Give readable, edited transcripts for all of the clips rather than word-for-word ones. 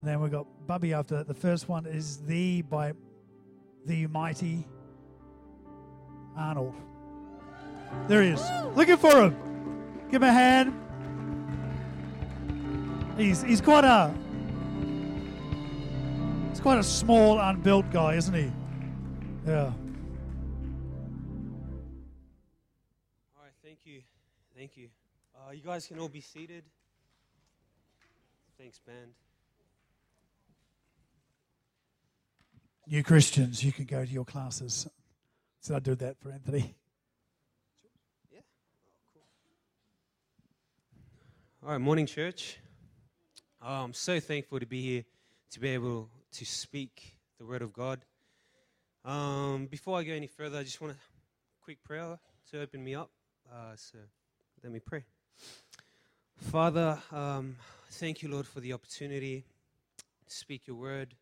And then we've got Bubby after that. The first one is by the mighty Arnold. There he is. Looking for him. Give him a hand. He's quite a small, unbuilt guy, isn't he? Yeah. All right, thank you. You guys can all be seated. Thanks, band. New Christians, you can go to your classes. So I do that for Anthony. Yeah. Oh, cool. All right, morning, church. I'm so thankful to be here, to be able to speak the word of God. Before I go any further, I just want a quick prayer to open me up. So let me pray. Father, thank you, Lord, for the opportunity to speak your word.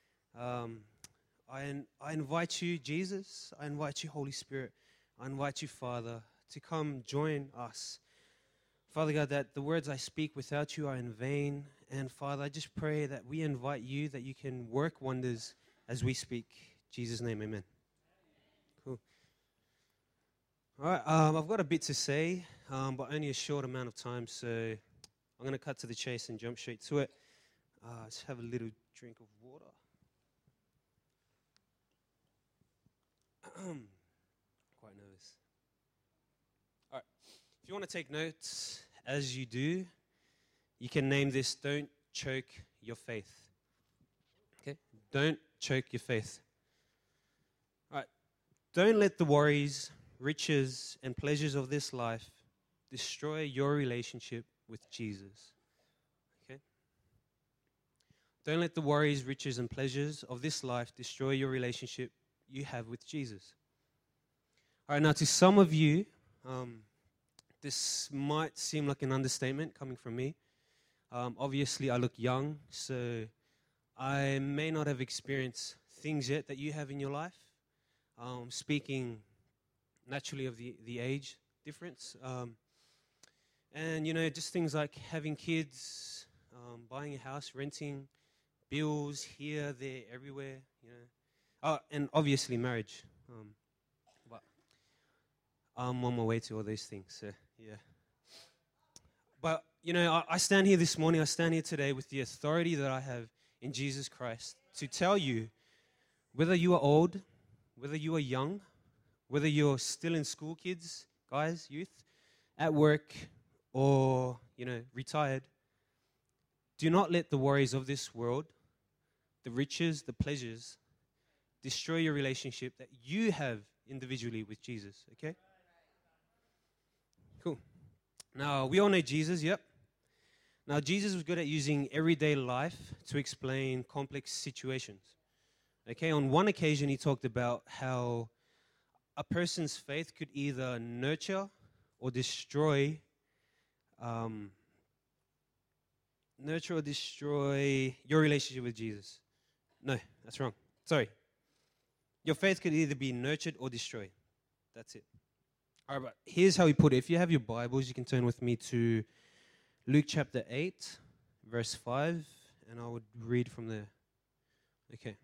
I invite you, Jesus. I invite you, Holy Spirit. I invite you, Father, to come join us. Father God, that the words I speak without you are in vain. And Father, I just pray that we invite you, that you can work wonders as we speak. In Jesus' name, amen. Cool. All right, I've got a bit to say, but only a short amount of time, so I'm going to cut to the chase and jump straight to it. Just have a little drink of water. Quite nervous. All right, if you want to take notes, as you do, you can name this, Don't Choke Your Faith. Okay? Don't choke your faith. All right, don't let the worries, riches, and pleasures of this life destroy your relationship with Jesus. Okay? Don't let the worries, riches, and pleasures of this life destroy your relationship you have with Jesus. All right, now to some of you, this might seem like an understatement coming from me. Obviously, I look young, so I may not have experienced things yet that you have in your life. Speaking naturally of the age difference. And, just things like having kids, buying a house, renting, bills here, there, everywhere, Oh, and obviously marriage. But I'm on my way to all those things, so yeah. But, I stand here this morning, I stand here today with the authority that I have in Jesus Christ to tell you, whether you are old, whether you are young, whether you're still in school, kids, guys, youth, at work, or, retired, do not let the worries of this world, the riches, the pleasures, destroy your relationship that you have individually with Jesus, okay? Cool. Now, we all know Jesus, yep. Now, Jesus was good at using everyday life to explain complex situations. Okay, on one occasion, he talked about how a person's faith could either nurture or destroy your relationship with Jesus. No, that's wrong. Sorry. Your faith could either be nurtured or destroyed. That's it. All right, but here's how he put it. If you have your Bibles, you can turn with me to Luke chapter 8, verse 5, and I would read from there. Okay.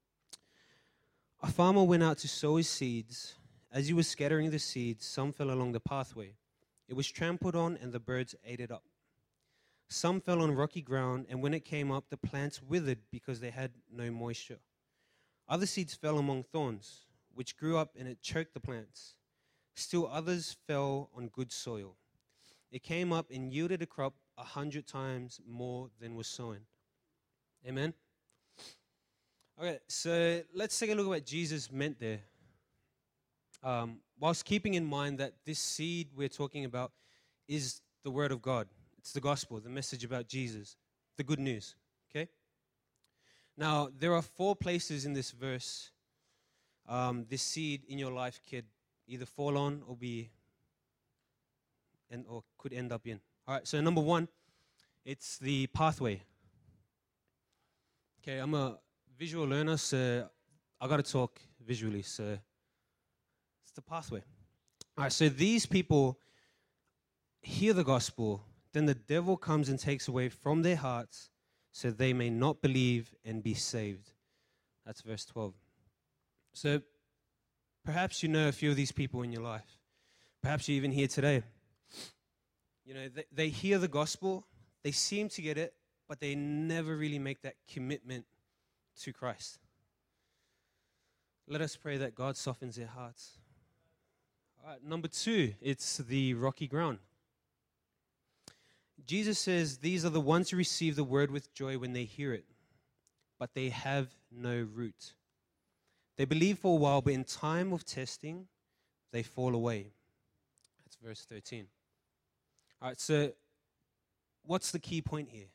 A farmer went out to sow his seeds. As he was scattering the seeds, some fell along the pathway. It was trampled on, and the birds ate it up. Some fell on rocky ground, and when it came up, the plants withered because they had no moisture. Other seeds fell among thorns, which grew up and it choked the plants. Still others fell on good soil. It came up and yielded a crop 100 times more than was sown. Amen? Okay, so let's take a look at what Jesus meant there. Whilst keeping in mind that this seed we're talking about is the Word of God. It's the gospel, the message about Jesus, the good news, okay? Now, there are 4 places in this verse this seed in your life could either fall on or or could end up in. All right, so number 1, it's the pathway. Okay, I'm a visual learner, so I got to talk visually, so it's the pathway. All right, so these people hear the gospel, then the devil comes and takes away from their hearts so they may not believe and be saved. That's verse 12. So perhaps you know a few of these people in your life. Perhaps you're even here today. You know, they hear the gospel, they seem to get it, but they never really make that commitment to Christ. Let us pray that God softens their hearts. All right, number 2, it's the rocky ground. Jesus says, these are the ones who receive the word with joy when they hear it, but they have no root. They believe for a while, but in time of testing, they fall away. That's verse 13. All right, so what's the key point here?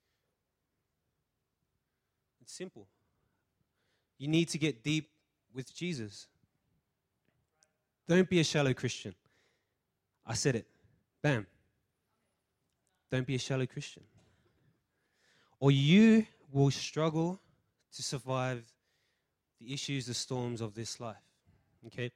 It's simple. You need to get deep with Jesus. Don't be a shallow Christian. I said it. Bam. Don't be a shallow Christian. Or you will struggle to survive the issues, the storms of this life. Okay?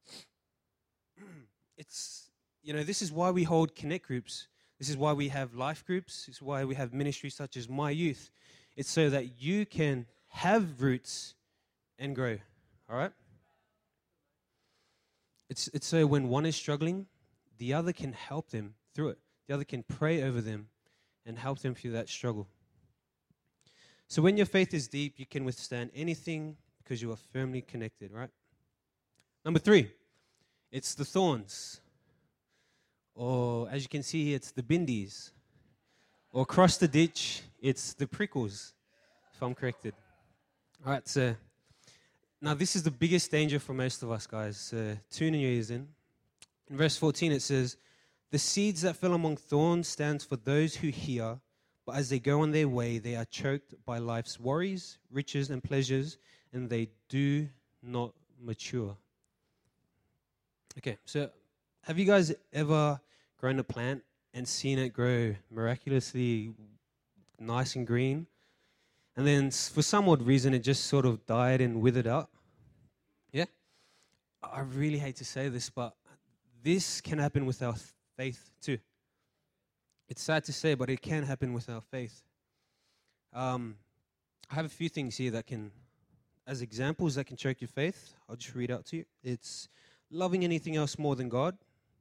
It's, you know, this is why we hold connect groups. This is why we have life groups. This is why we have ministries such as My Youth. It's so that you can have roots and grow. All right? It's so when one is struggling, the other can help them through it. The other can pray over them and help them through that struggle. So when your faith is deep, you can withstand anything because you are firmly connected, right? Number 3, it's the thorns. Or as you can see here, it's the bindies. Or across the ditch, it's the prickles, if I'm corrected. All right, so now this is the biggest danger for most of us, guys. Tune your ears in. In verse 14, it says, the seeds that fell among thorns stands for those who hear, but as they go on their way, they are choked by life's worries, riches, and pleasures, and they do not mature. Okay, so have you guys ever grown a plant and seen it grow miraculously nice and green, and then for some odd reason it just sort of died and withered out? Yeah? I really hate to say this, but this can happen with our faith too. It's sad to say, but it can happen with our faith. I have a few things here that can, as examples, that can choke your faith. I'll just read out to you. It's loving anything else more than God,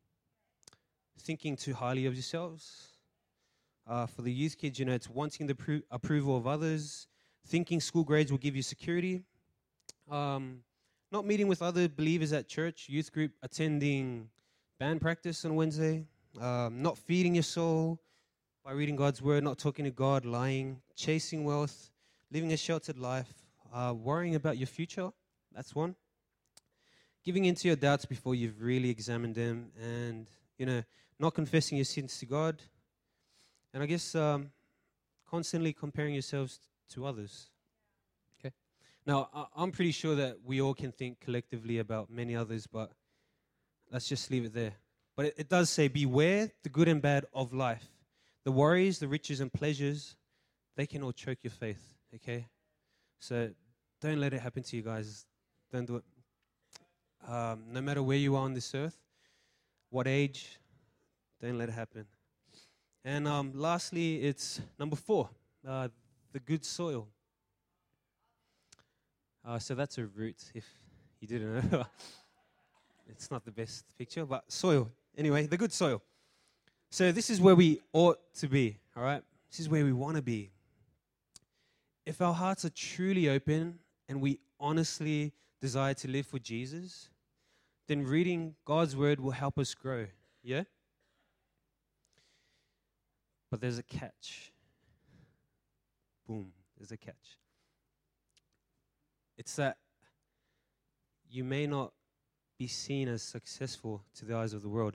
thinking too highly of yourselves. For the youth kids, you know, it's wanting the approval of others, thinking school grades will give you security, not meeting with other believers at church, youth group, attending band practice on Wednesday, not feeding your soul by reading God's word, not talking to God, lying, chasing wealth, living a sheltered life, worrying about your future. That's one. Giving into your doubts before you've really examined them, and, you know, not confessing your sins to God. And I guess constantly comparing yourselves to others. Okay. Now, I'm pretty sure that we all can think collectively about many others, but let's just leave it there. But it does say, beware the good and bad of life. The worries, the riches and pleasures, they can all choke your faith, okay? So don't let it happen to you guys. Don't do it. No matter where you are on this earth, what age, don't let it happen. And lastly, it's number 4, the good soil. So that's a root, if you didn't know. It's not the best picture, but soil. Anyway, the good soil. So this is where we ought to be, all right? This is where we want to be. If our hearts are truly open and we honestly desire to live for Jesus, then reading God's word will help us grow, yeah? But there's a catch. Boom, there's a catch. It's that you may not be seen as successful to the eyes of the world.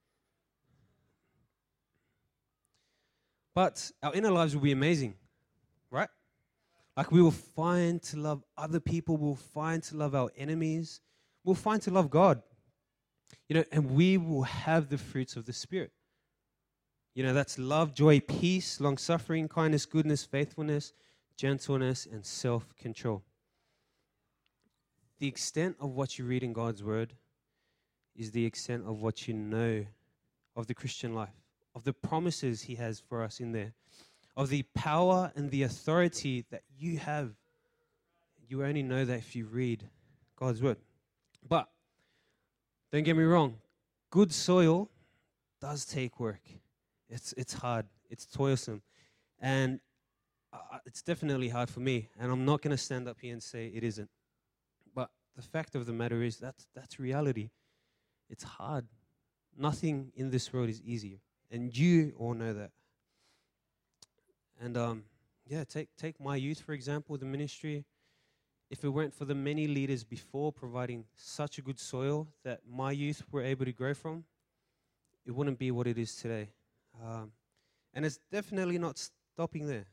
But our inner lives will be amazing, right? Like we will find to love other people, we'll find to love our enemies, we'll find to love God. You know, and we will have the fruits of the Spirit. You know, that's love, joy, peace, long-suffering, kindness, goodness, faithfulness, gentleness, and self-control. The extent of what you read in God's word is the extent of what you know of the Christian life, of the promises he has for us in there, of the power and the authority that you have. You only know that if you read God's word. But don't get me wrong, good soil does take work. It's hard. It's toilsome. And it's definitely hard for me. And I'm not going to stand up here and say it isn't. But the fact of the matter is that's reality. It's hard. Nothing in this world is easier. And you all know that. And take my youth, for example, the ministry. If it weren't for the many leaders before providing such a good soil that my youth were able to grow from, it wouldn't be what it is today. And it's definitely not stopping there.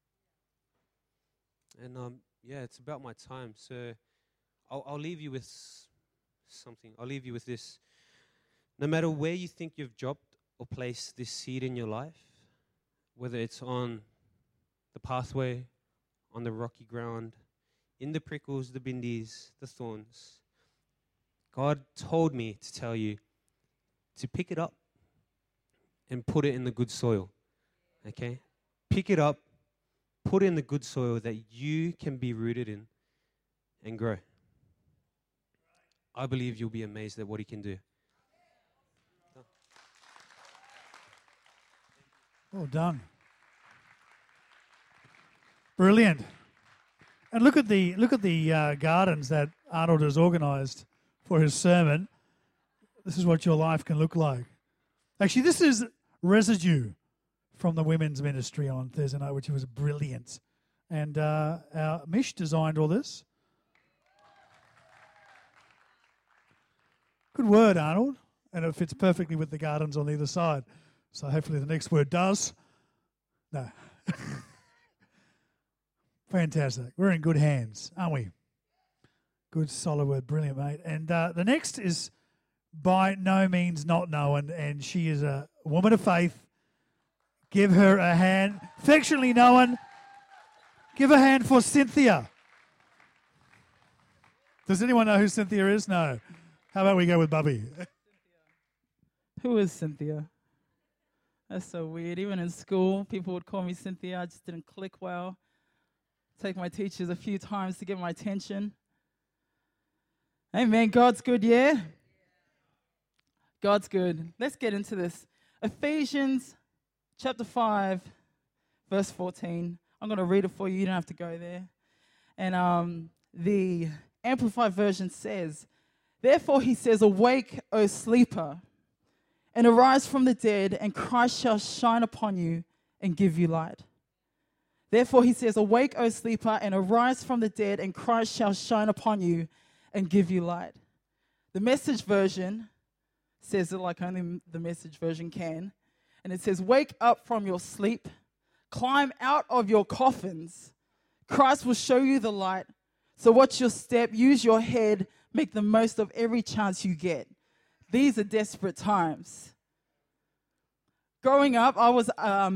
And it's about my time. So I'll leave you with something. I'll leave you with this. No matter where you think you've dropped or placed this seed in your life, whether it's on the pathway, on the rocky ground, in the prickles, the bindies, the thorns, God told me to tell you to pick it up and put it in the good soil. Okay? Pick it up, put it in the good soil that you can be rooted in and grow. I believe you'll be amazed at what He can do. Well done. Brilliant. And look at the gardens that Arnold has organised for his sermon. This is what your life can look like. Actually, this is residue from the women's ministry on Thursday night, which was brilliant. And our Mish designed all this. Good word, Arnold. And it fits perfectly with the gardens on either side. So hopefully the next word does. No. Fantastic. We're in good hands, aren't we? Good, solid word. Brilliant, mate. And the next is by no means not known, and she is a woman of faith. Give her a hand. Affectionately known. Give a hand for Cynthia. Does anyone know who Cynthia is? No. How about we go with Bubby? Who is Cynthia? That's so weird. Even in school, people would call me Cynthia. I just didn't click well. Take my teachers a few times to get my attention. Amen. God's good, yeah? God's good. Let's get into this. Ephesians chapter 5, verse 14. I'm going to read it for you. You don't have to go there. And the Amplified Version says, "Therefore he says, awake, O sleeper, and arise from the dead, and Christ shall shine upon you and give you light." Therefore he says, awake, O sleeper, and arise from the dead, and Christ shall shine upon you and give you light. The Message Version says it like only the Message Version can. And it says, wake up from your sleep, climb out of your coffins. Christ will show you the light. So watch your step, use your head, make the most of every chance you get. These are desperate times. Growing up, I was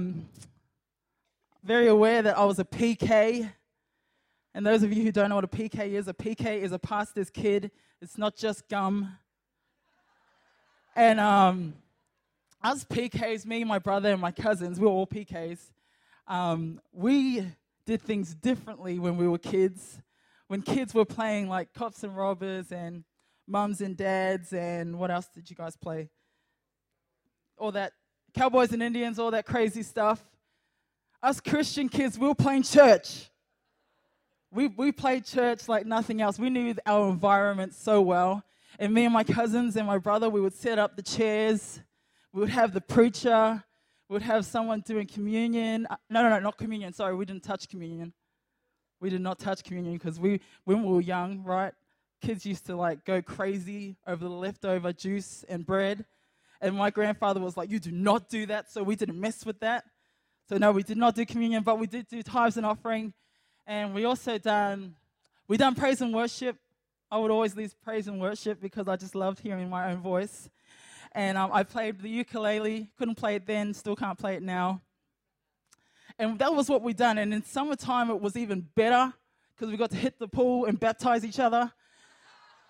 very aware that I was a PK. And those of you who don't know what a PK is a pastor's kid. It's not just gum. And us PKs, me, my brother, and my cousins, we were all PKs. We did things differently when we were kids. When kids were playing like cops and robbers and mums and dads and what else did you guys play? All that, cowboys and Indians, all that crazy stuff. Us Christian kids, we were playing church. We played church like nothing else. We knew our environment so well. And me and my cousins and my brother, we would set up the chairs. We would have the preacher. We would have someone doing communion. No, not communion. Sorry, we didn't touch communion. We did not touch communion because when we were young, right, kids used to like go crazy over the leftover juice and bread. And my grandfather was like, you do not do that. So we didn't mess with that. So no, we did not do communion, but we did do tithes and offering. And we also done praise and worship. I would always lead praise and worship because I just loved hearing my own voice. And I played the ukulele. Couldn't play it then, still can't play it now. And that was what we done. And in summertime, it was even better because we got to hit the pool and baptize each other.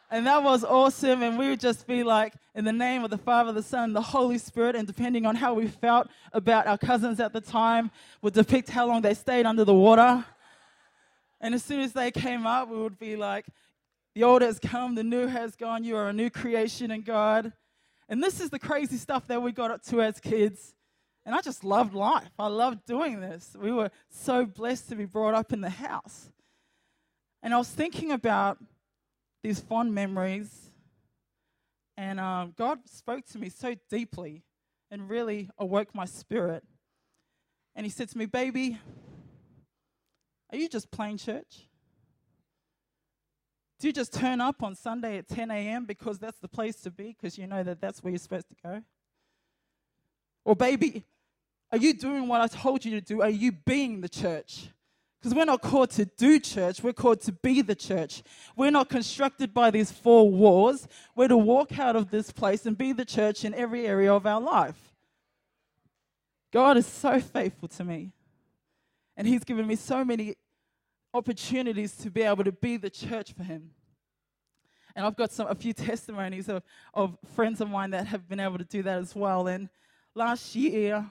And that was awesome. And we would just be like, in the name of the Father, the Son, the Holy Spirit. And depending on how we felt about our cousins at the time, would depict how long they stayed under the water. And as soon as they came up, we would be like, the old has come, the new has gone. You are a new creation in God. And this is the crazy stuff that we got up to as kids. And I just loved life. I loved doing this. We were so blessed to be brought up in the house. And I was thinking about these fond memories. And God spoke to me so deeply and really awoke my spirit. And he said to me, baby, are you just playing church? Do you just turn up on Sunday at 10 a.m. because that's the place to be, because you know that that's where you're supposed to go? Or baby, are you doing what I told you to do? Are you being the church? Because we're not called to do church, we're called to be the church. We're not constructed by these four walls. We're to walk out of this place and be the church in every area of our life. God is so faithful to me. And he's given me so many opportunities to be able to be the church for him. And I've got a few testimonies of friends of mine that have been able to do that as well. And last year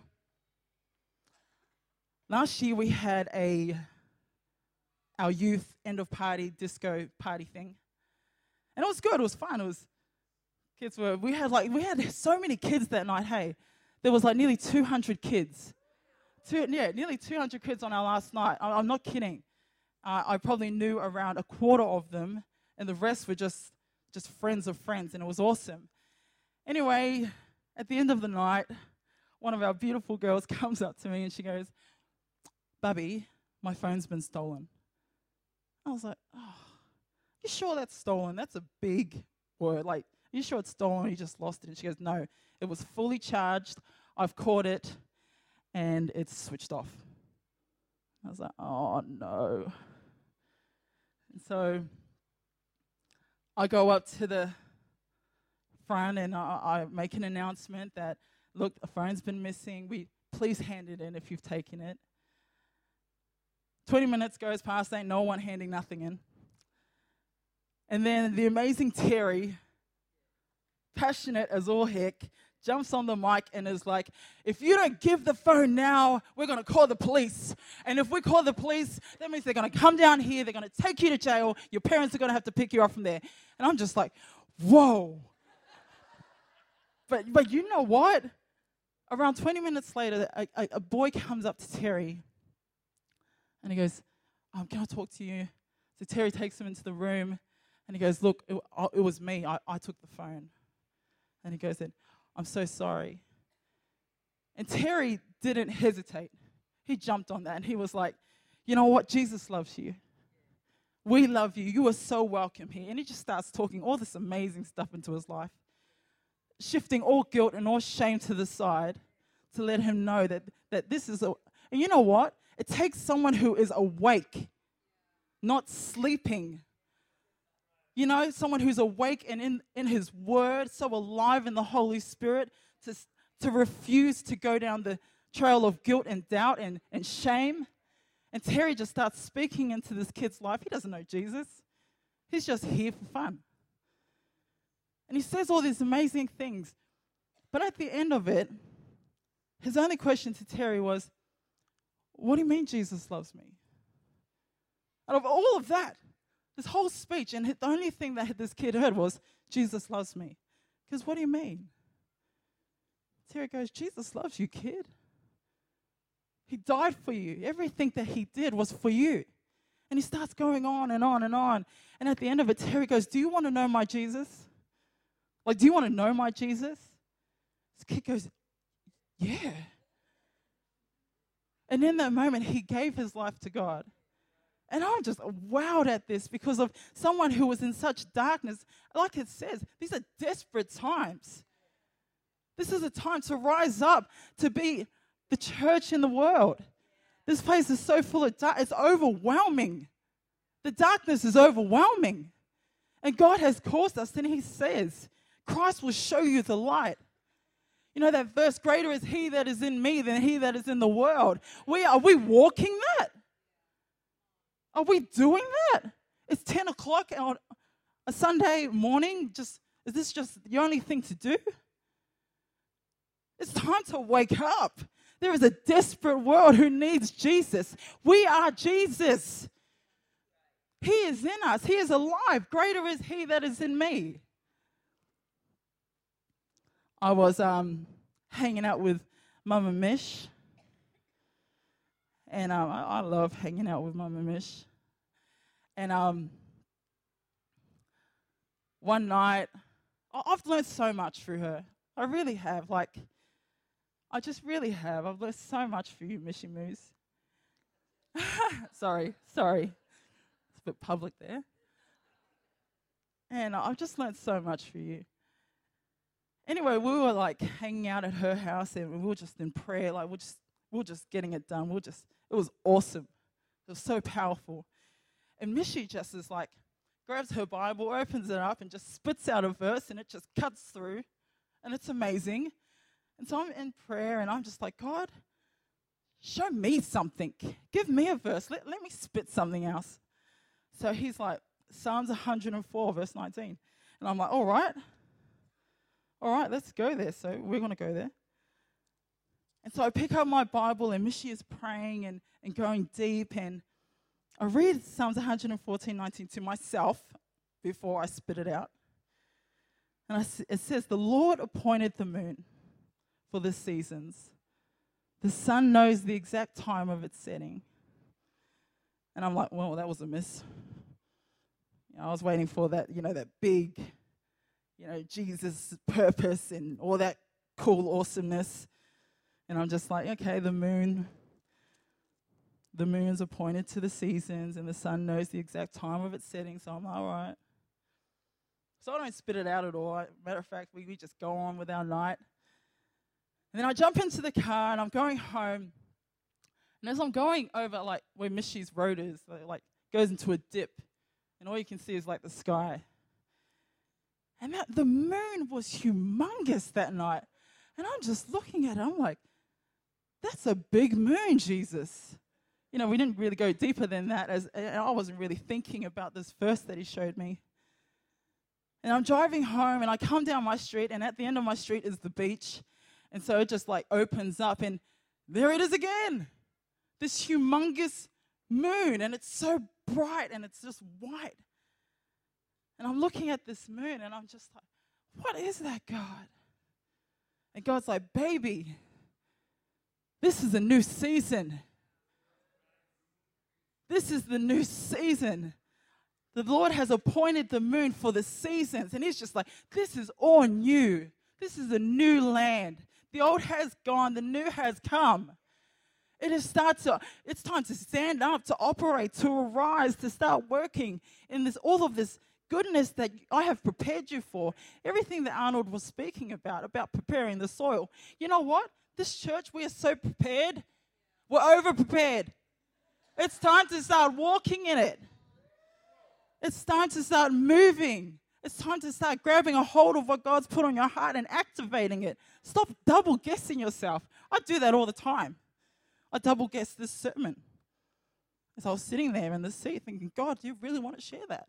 we had our youth end of party disco party thing. And it was good, it was fun. We had so many kids that night, hey. There was like nearly 200 kids. Nearly 200 kids on our last night. I'm not kidding. I probably knew around a quarter of them, and the rest were just friends of friends, and it was awesome. Anyway, at the end of the night, one of our beautiful girls comes up to me and she goes, Bubby, my phone's been stolen. I was like, oh, you sure that's stolen? That's a big word. Like, are you sure it's stolen or you just lost it? And she goes, no, it was fully charged. I've caught it, and it's switched off. I was like, oh, no. And so I go up to the front, and I make an announcement that, look, a phone's been missing. Please hand it in if you've taken it. 20 minutes goes past, ain't no one handing nothing in. And then the amazing Terry, passionate as all heck, jumps on the mic and is like, if you don't give the phone now, we're going to call the police. And if we call the police, that means they're going to come down here, they're going to take you to jail, your parents are going to have to pick you up from there. And I'm just like, whoa. But you know what? Around 20 minutes later, a boy comes up to Terry and he goes, can I talk to you? So Terry takes him into the room and he goes, look, it was me. I took the phone. And he goes, I'm so sorry. And Terry didn't hesitate. He jumped on that and he was like, you know what? Jesus loves you. We love you. You are so welcome here. And he just starts talking all this amazing stuff into his life, shifting all guilt and all shame to the side to let him know that this is and you know what? It takes someone who is awake, not sleeping. You know, someone who's awake and in his word, so alive in the Holy Spirit, to refuse to go down the trail of guilt and doubt and shame. And Terry just starts speaking into this kid's life. He doesn't know Jesus. He's just here for fun. And he says all these amazing things. But at the end of it, his only question to Terry was, what do you mean Jesus loves me? Out of all of that, this whole speech, and the only thing that this kid heard was, Jesus loves me. Because what do you mean? Terry goes, Jesus loves you, kid. He died for you. Everything that he did was for you. And he starts going on and on and on. And at the end of it, Terry goes, do you want to know my Jesus? Like, do you want to know my Jesus? This kid goes, yeah. And in that moment, he gave his life to God. And I'm just wowed at this because of someone who was in such darkness. Like it says, these are desperate times. This is a time to rise up, to be the church in the world. This place is so full of dark. It's overwhelming. The darkness is overwhelming. And God has caused us, and he says, Christ will show you the light. You know that verse, greater is he that is in me than he that is in the world. Are we walking that? Are we doing that? It's 10 o'clock A Sunday morning, is this just the only thing to do? It's time to wake up. There is a desperate world who needs Jesus. We are Jesus. He is in us. He is alive. Greater is He that is in me. I was hanging out with Mama Mish. And I love hanging out with Mama Mish. And one night, I've learned so much through her. I really have. I just really have. I've learned so much for you, Mishy Moose. Sorry. It's a bit public there. And I've just learned so much for you. Anyway, we were hanging out at her house, and we were just in prayer. We were just getting it done. It was awesome. It was so powerful. And Mishy just is grabs her Bible, opens it up, and just spits out a verse, and it just cuts through. And it's amazing. And so I'm in prayer, and I'm just like, God, show me something. Give me a verse. Let me spit something else. So he's like, Psalms 104, verse 19. And I'm like, all right, let's go there. So we're going to go there. And so I pick up my Bible, and Mishy is praying and going deep. And I read Psalms 114, 19 to myself before I spit it out. And it says, the Lord appointed the moon for the seasons. The sun knows the exact time of its setting. And I'm like, well, that was a miss. I was waiting for that, that big, Jesus purpose and all that cool awesomeness. And I'm just like, okay, the moon's appointed to the seasons, and the sun knows the exact time of its setting. So I'm like, all right. So I don't spit it out at all. Matter of fact, we just go on with our night. And then I jump into the car, and I'm going home. And as I'm going over, where Mishy's road is, goes into a dip. And all you can see is, the sky. And the moon was humongous that night. And I'm just looking at it. I'm like, that's a big moon, Jesus. We didn't really go deeper than that. And I wasn't really thinking about this verse that he showed me. And I'm driving home, and I come down my street, and at the end of my street is the beach. And so it just opens up, and there it is again. This humongous moon, and it's so bright, and it's just white. And I'm looking at this moon, and I'm just like, what is that, God? And God's like, baby, this is a new season. This is the new season. The Lord has appointed the moon for the seasons. And He's just like, this is all new. This is a new land. The old has gone. The new has come. It's time to stand up, to operate, to arise, to start working in all of this goodness that I have prepared you for. Everything that Arnold was speaking about preparing the soil. You know what? This church, we are so prepared. We're over-prepared. It's time to start walking in it. It's time to start moving. It's time to start grabbing a hold of what God's put on your heart and activating it. Stop double-guessing yourself. I do that all the time. I double-guessed this sermon as I was sitting there in the seat thinking, God, do you really want to share that?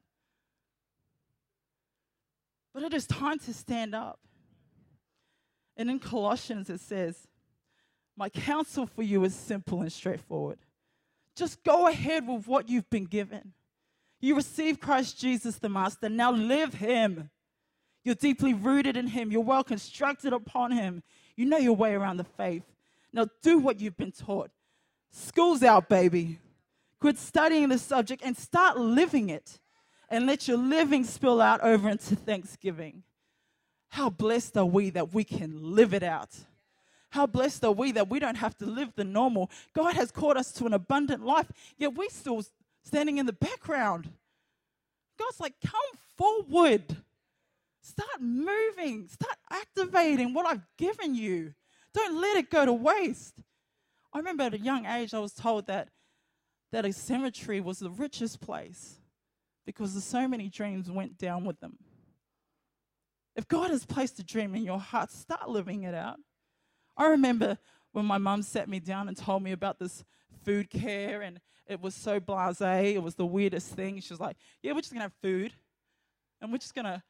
But it is time to stand up. And in Colossians it says, my counsel for you is simple and straightforward. Just go ahead with what you've been given. You receive Christ Jesus the Master. Now live Him. You're deeply rooted in Him. You're well constructed upon Him. You know your way around the faith. Now do what you've been taught. School's out, baby. Quit studying the subject and start living it. And let your living spill out over into Thanksgiving. How blessed are we that we can live it out. How blessed are we that we don't have to live the normal. God has called us to an abundant life, yet we're still standing in the background. God's like, come forward. Start moving. Start activating what I've given you. Don't let it go to waste. I remember at a young age I was told that a cemetery was the richest place because so many dreams went down with them. If God has placed a dream in your heart, start living it out. I remember when my mum sat me down and told me about this food care, and it was so blasé. It was the weirdest thing. She was like, yeah, we're just going to have food. and we're just going to,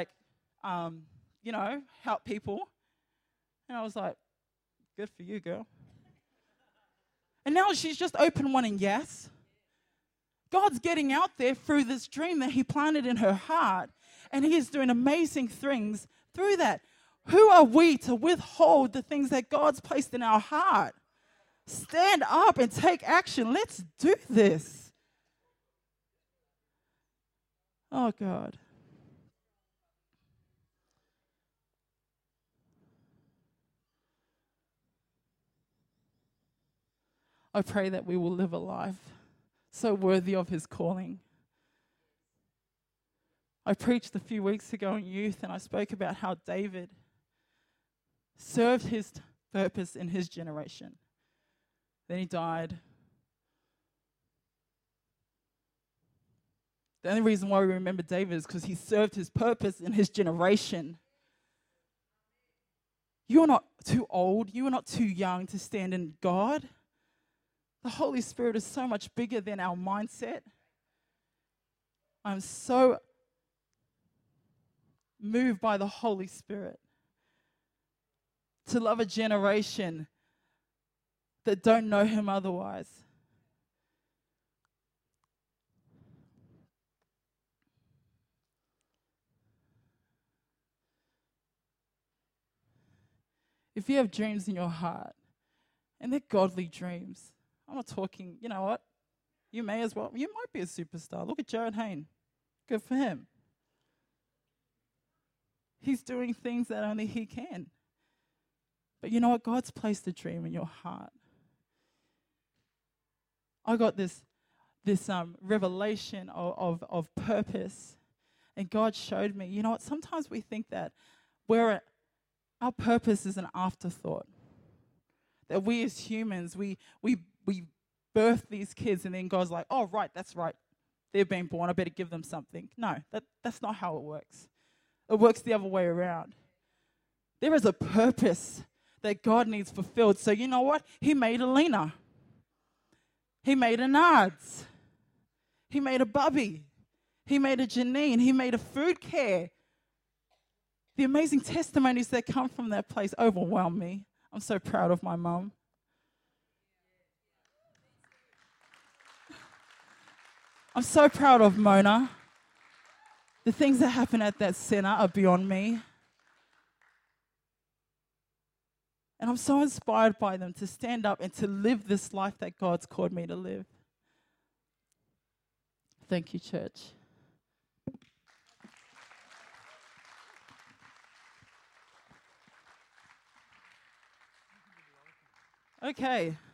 help people. And I was like, good for you, girl. And now she's just open one in Yes. God's getting out there through this dream that he planted in her heart, and he is doing amazing things through that. Who are we to withhold the things that God's placed in our heart? Stand up and take action. Let's do this. Oh, God. I pray that we will live a life so worthy of his calling. I preached a few weeks ago in youth, and I spoke about how David served his purpose in his generation. Then he died. The only reason why we remember David is because he served his purpose in his generation. You are not too old. You are not too young to stand in God. The Holy Spirit is so much bigger than our mindset. I'm so moved by the Holy Spirit to love a generation that don't know him otherwise. If you have dreams in your heart, and they're godly dreams, I'm not talking, you know what? You may as well. You might be a superstar. Look at Jared Hayne. Good for him. He's doing things that only he can. But you know what? God's placed a dream in your heart. I got this revelation of purpose. And God showed me, you know what? Sometimes we think that our purpose is an afterthought. That we as humans, we birth these kids, and then God's like, oh, right, that's right. They've been born. I better give them something. No, that's not how it works. It works the other way around. There is a purpose that God needs fulfilled. So you know what? He made Alina. He made a Nards. He made a Bubby. He made a Janine. He made a Food Care. The amazing testimonies that come from that place overwhelm me. I'm so proud of my mum. I'm so proud of Mona. The things that happen at that center are beyond me. And I'm so inspired by them to stand up and to live this life that God's called me to live. Thank you, church. Okay.